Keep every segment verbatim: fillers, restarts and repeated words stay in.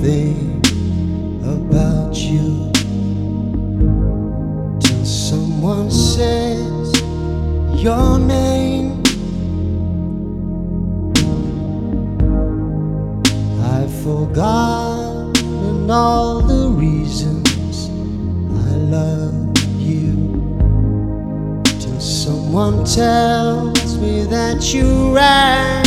everything about you till someone says your name. I've forgotten all the reasons I love you till someone tells me that you rang.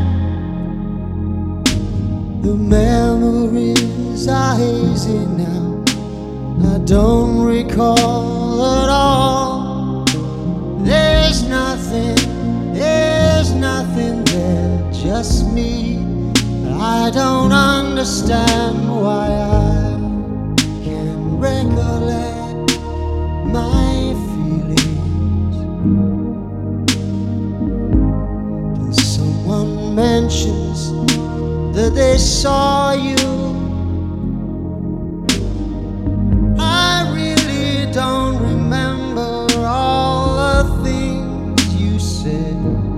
The memories are hazy now, I don't recall at all. There's nothing, there's nothing there, just me. I don't understand why I can't recollect my feelings till someone mentions that they saw you. I really don't remember all the things you said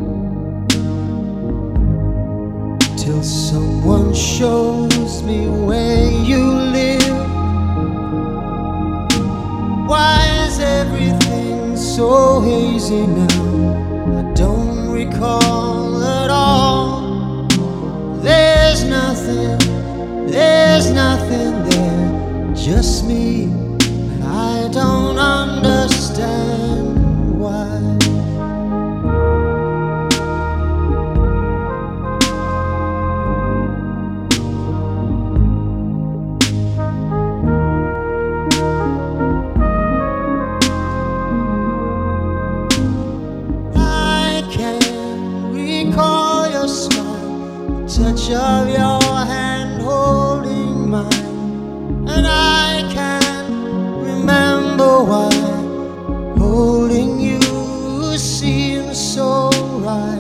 till someone shows me where you live. Why is everything so hazy now? I don't recall at all. There's nothing, there's nothing there, just me, and I don't understand why. I can't recall your smile, touch of your hand holding mine, and I can't remember why holding you seems so right.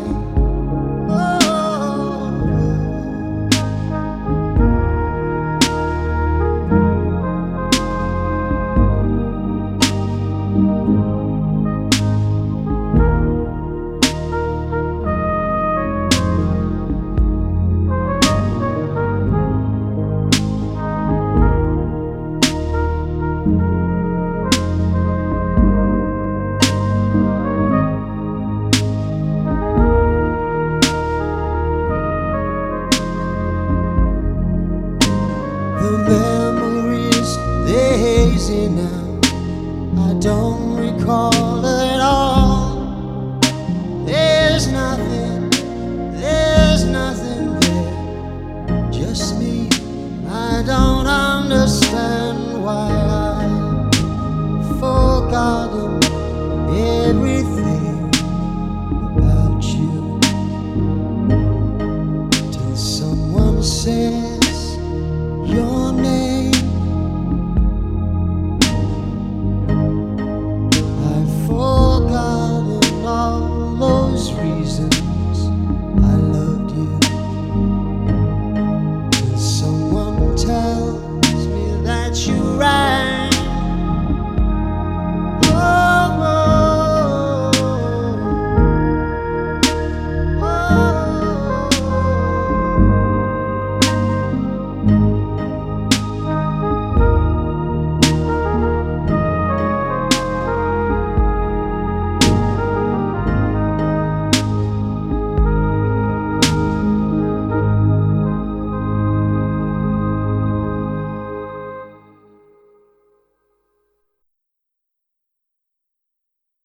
The memories, they're hazy now, I don't recall